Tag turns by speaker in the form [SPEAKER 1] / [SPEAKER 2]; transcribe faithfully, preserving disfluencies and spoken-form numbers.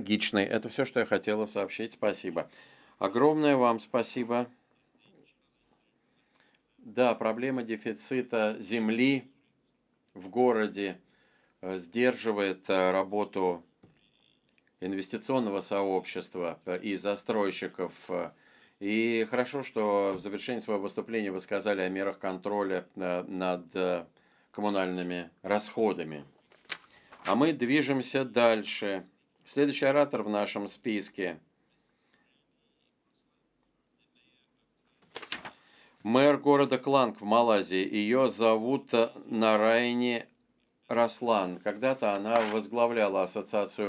[SPEAKER 1] экологичной. Это все, что я хотела сообщить. Спасибо. Огромное вам спасибо. Да, проблема дефицита земли в городе э, сдерживает э, работу инвестиционного сообщества э, и застройщиков. э. И хорошо, что в завершении своего выступления вы сказали о мерах контроля э, над э, коммунальными расходами. А мы движемся дальше. Следующий оратор в нашем списке. Мэр города Кланг в Малайзии. Ее зовут Нарайни Раслан. Когда-то она возглавляла ассоциацию